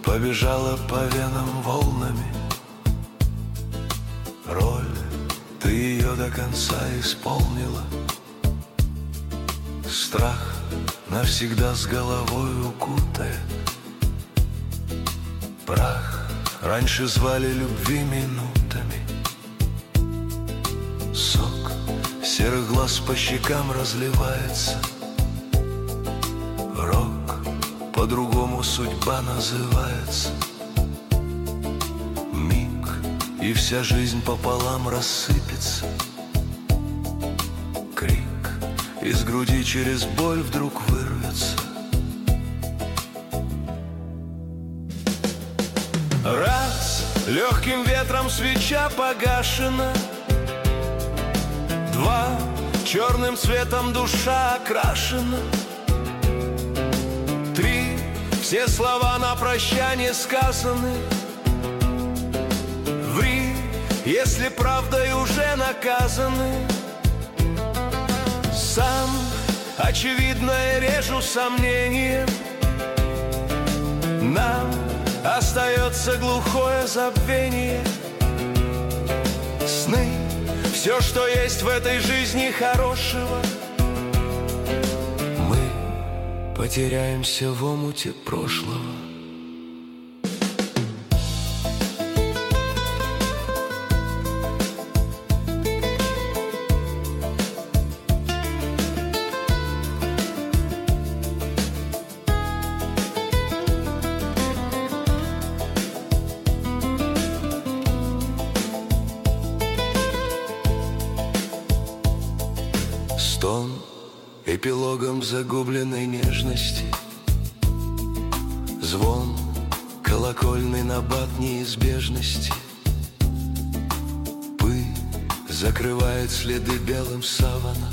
побежала по венам волнами. Роль, ты ее до конца исполнила. Страх навсегда с головой укутает. Прах раньше звали любви минутами. Сок серых глаз по щекам разливается. Рок, по-другому судьба называется. Миг, и вся жизнь пополам рассыпется. Крик из груди через боль вдруг вырвется. Раз, легким ветром свеча погашена. Два, черным цветом душа окрашена. Три, все слова на прощание сказаны. Ври, если правдой уже наказаны. Сам очевидное режу сомнением. Нам остается глухое забвение. Сны, все, что есть в этой жизни хорошего. Мы потеряемся в омуте прошлого. Стон эпилогом загубленной нежности. Звон колокольный набат неизбежности. Пыль закрывает следы белым саваном.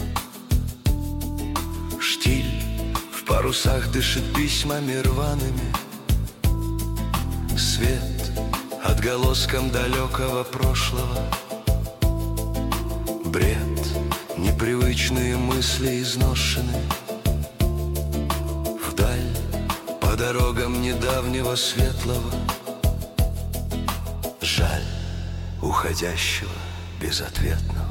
Штиль в парусах дышит письмами рваными. Свет отголоском далекого прошлого. Бред, непривычные мысли изношены. Вдаль по дорогам недавнего светлого. Жаль уходящего безответного.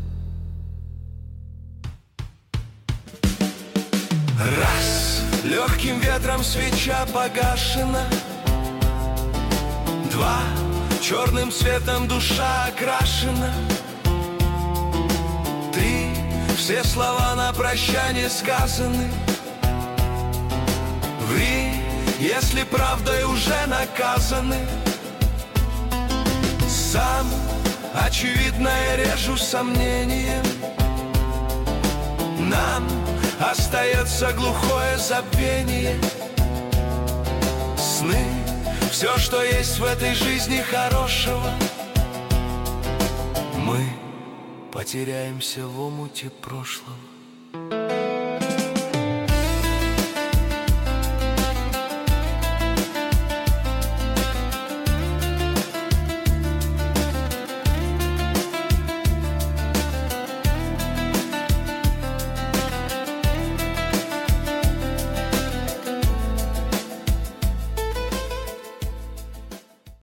Раз, легким ветром свеча погашена. Два, черным цветом душа окрашена. Три, все слова на прощание сказаны. Ври, если правдой уже наказаны. Сам очевидное режу сомнением. Нам остается глухое забвение. Сны, все, что есть в этой жизни хорошего. Мы потеряемся в омуте прошлого.